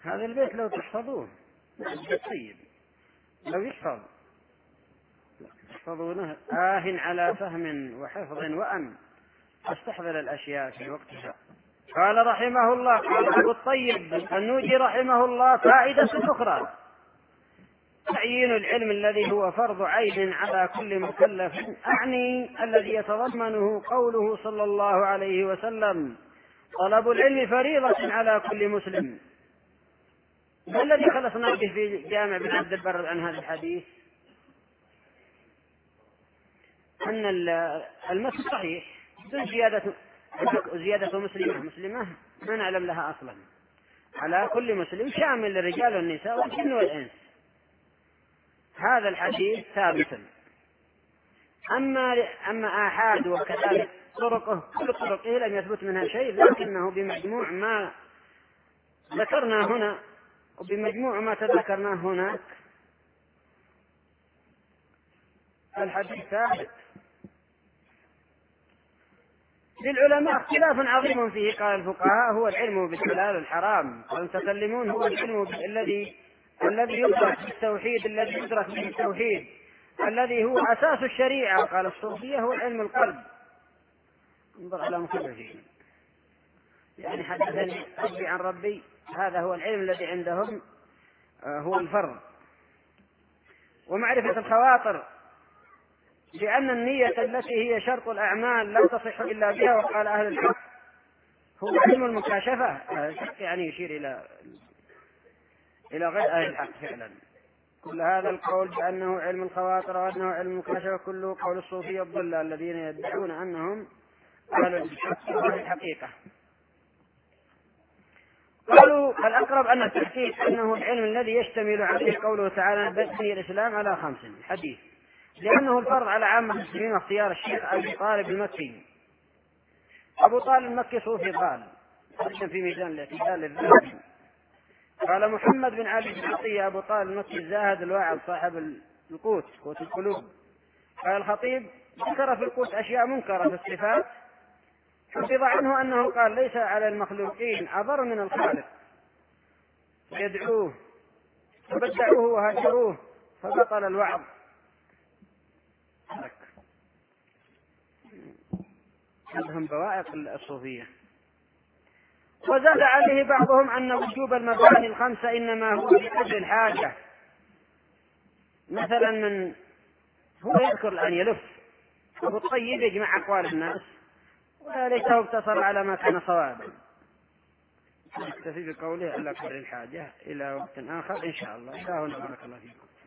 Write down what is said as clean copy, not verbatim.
هذا البيت لو تحفظوه طيب، لو يحفظونه على فهم وحفظ وأن تستحضر الأشياء في وقتها. قال رحمه الله، قال أبو الطيب النوجي رحمه الله: فائدة أخرى: تعيين العلم الذي هو فرض عين على كل مكلف، أعني الذي يتضمنه قوله صلى الله عليه وسلم: طلب العلم فريضة على كل مسلم. ما الذي خلصنا به في جامع بن عبد البر عن هذا الحديث؟ أن المس صحيح بدون زيادة مسلمة ما نعلم لها أصلا، على كل مسلم شامل للرجال والنساء والجن والإنس. هذا الحديث ثابت. أما آحاد وكذلك طرقه، كل طرقه لم يثبت منها شيء، لكنه بمجموع ما ذكرنا هنا وبمجموع ما تذكرناه هناك الحديث ثابت. للعلماء اختلاف عظيم فيه. قال الفقهاء: هو العلم بالحلال والحرام. والمتكلمون: هو العلم الذي يدرك بالتوحيد، الذي يدرك به التوحيد الذي هو أساس الشريعة. قال الصوفية: هو علم القلب. انظر على مخرجين، يعني حدثني ربي عن ربي، هذا هو العلم الذي عندهم هو الفرض. ومعرفة الخواطر، لأن النية التي هي شرط الأعمال لا تصح إلا بها. وقال أهل الحق: هو علم المكاشفة. يعني يشير إلى غير أهل الحق فعلا. كل هذا القول بأنه علم الخواطر وأنه علم المكاشفة كله قول الصوفية الضلال الذين يدعون أنهم أهل الحقيقة. قالوا: الأقرب أن التحقيق أنه العلم الذي يشتمل عليه قوله تعالى: بني الإسلام على 5 حديث، لأنه الفرض على عامة المسلمين واختيار الشيخ أبي طالب المكي. أبو طالب المكي صوفي ضال في ميزان الاعتدال الذهبي. قال محمد بن علي بن عطية: أبو طالب المكي الزاهد الواعظ صاحب قوت القلوب. قال الخطيب: ذكر في القوت أشياء منكرة في الصفات، حفظ عنه أنه قال: ليس على المخلوقين أضر من الخالق، فيدعوه فبدعوه وهجروه فبطل الوعظ. هذهم بوائق الصوفية. وزاد عليه بعضهم أن وجوب المباني ال5 إنما هو بقدر الحاجة. مثلا من هو يذكر الآن يلف أبو الطيب يجمع أقوال الناس، وليته اقتصر على ما كان صوابا. نكتفي بقوله على قدر الحاجة إلى وقت آخر إن شاء الله. إلى هنا بارك الله فيكم.